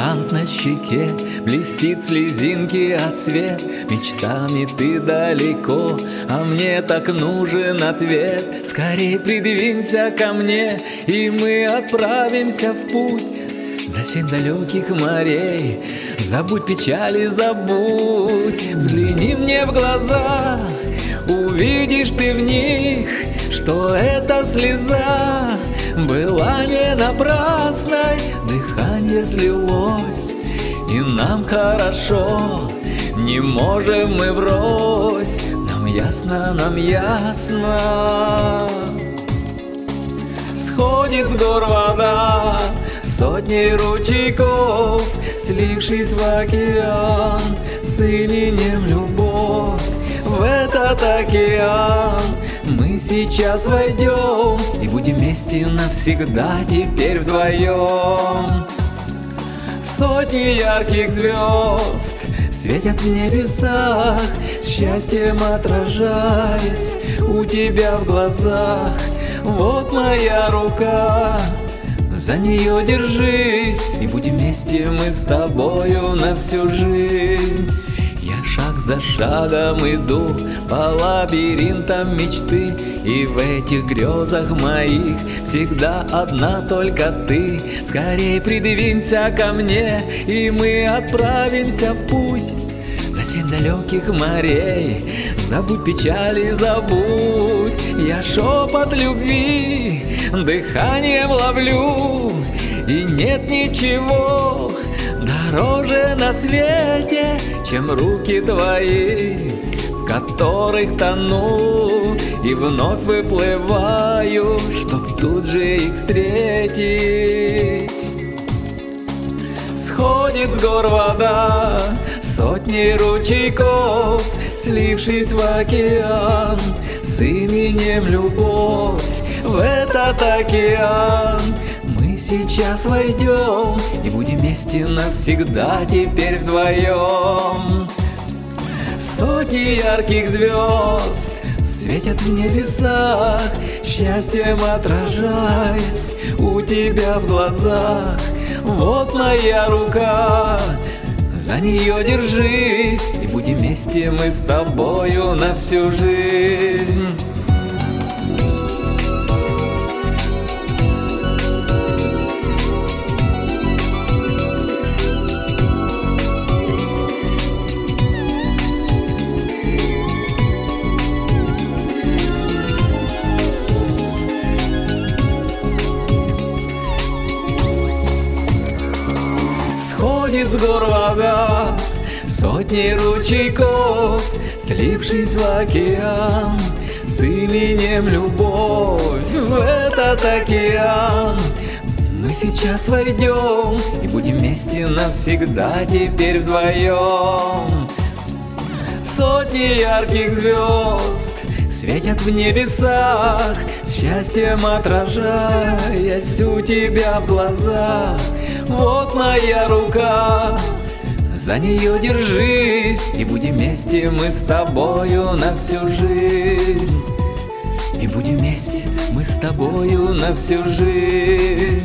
бриллиант на щеке, блестит слезинки от свет. Мечтами ты далеко, а мне так нужен ответ. Скорей придвинься ко мне, и мы отправимся в путь за 7 далеких морей. Забудь печали, забудь. Взгляни мне в глаза, увидишь ты в них, что эта слеза была не напрасной. Дыхание слилось, и нам хорошо. Не можем мы врозь, нам ясно, нам ясно. Сходит с гор вода сотни ручейков, слившись в океан с именем любовь. В этот океан мы сейчас войдем и будем вместе навсегда теперь вдвоем. Сотни ярких звезд светят в небесах, с счастьем отражаясь у тебя в глазах. Вот моя рука, за нее держись, и будем вместе мы с тобою на всю жизнь. Я шаг за шагом иду по лабиринтам мечты, и в этих грезах моих всегда одна только ты. Скорей придвинься ко мне, и мы отправимся в путь за 7 далеких морей. Забудь печали, забудь. Я шепот любви дыханием ловлю, и нет ничего дороже на свете, чем руки твои, в которых тону и вновь выплываю, чтоб тут же их встретить. Сходит с гор вода сотни ручейков, слившись в океан с именем любовь. В этот океан мы сейчас войдем и будем вместе навсегда теперь вдвоем. Сотни ярких звезд светят в небесах, счастьем отражаясь у тебя в глазах. Вот моя рука, за нее держись, и будем вместе мы с тобою на всю жизнь. Сходит с гор вода сотни ручейков, слившись в океан с именем любовь. В этот океан мы сейчас войдем и будем вместе навсегда теперь вдвоем. Сотни ярких звезд светят в небесах, с счастьем отражаясь у тебя в глазах. Вот моя рука, за нее держись, и будем вместе мы с тобою на всю жизнь. И будем вместе мы с тобою на всю жизнь.